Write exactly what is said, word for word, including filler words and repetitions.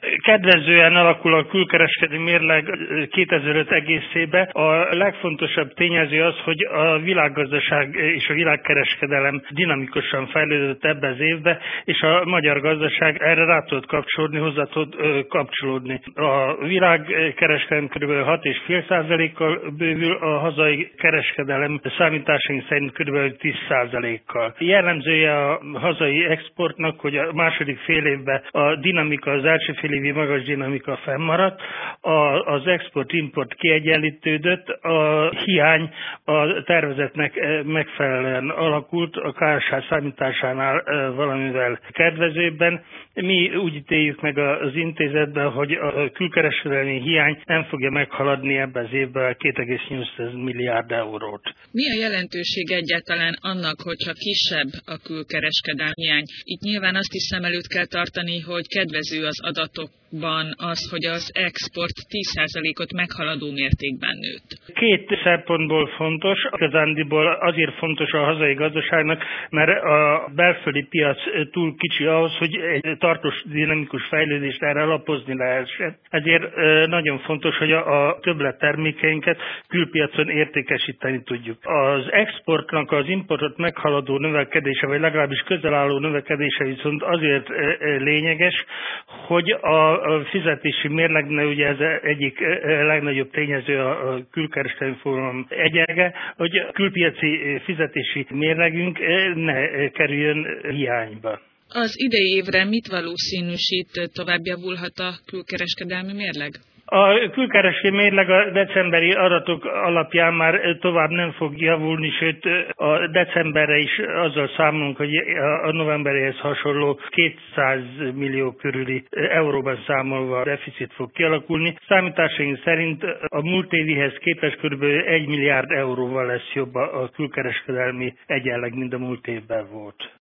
Kedvezően alakul a külkereskedelmi mérleg kétezer-öt egészében. A legfontosabb tényező az, hogy a világgazdaság és a világkereskedelem dinamikusan fejlődött ebben az évben, és a magyar gazdaság erre rá tudott kapcsolódni, hozzá tud kapcsolódni. A világkereskedelem kb. hat egész öt százalékkal bővül, a hazai kereskedelem számításaink szerint kb. tíz százalékkal. Jellemzője a hazai exportnak, hogy a második fél évben a dinamika, az első fél évi magas dinamika fennmaradt, a, az export-import kiegyenlítődött, a hiány a tervezetnek megfelelően alakult, a ká es há számításánál valamivel kedvezőbben. Mi úgy ítéljük meg az intézetben, hogy a külkereskedelmi hiány nem fogja meghaladni ebben az évben két egész nyolc milliárd eurót. Mi a jelentőség egyáltalán annak, hogyha kisebb a külkereskedelmi hiány? Itt nyilván azt is szem előtt kell tartani, hogy kedvező az adatokban az, hogy az export tíz százalékot meghaladó mértékben nőtt. Két szempontból fontos, igazándiból azért fontos a hazai gazdaságnak, mert a belföldi piac túl kicsi ahhoz, hogy egy tartós dinamikus fejlődést erre alapozni lehessen. Ezért nagyon fontos, hogy a többlettermékeinket külpiacon értékesíteni tudjuk. Az exportnak az importot meghaladó növekedése, vagy legalábbis közel álló növekedése viszont azért lényeges, hogy a fizetési mérlegnál, ugye ez egyik legnagyobb tényező a külkereskedelmi forgalom egyege, hogy a külpiaci fizetési mérlegünk ne kerüljön hiányba. Az idei évre mit valószínűsít, tovább javulhat a külkereskedelmi mérleg? A külkereskedelmi mérleg a decemberi adatok alapján már tovább nem fog javulni, sőt a decemberre is azzal számolunk, hogy a novemberihez hasonló kétszáz millió körüli euróban számolva a deficit fog kialakulni. Számításaink szerint a múlt évihez képest kb. egy milliárd euróval lesz jobb a külkereskedelmi egyenleg, mint a múlt évben volt.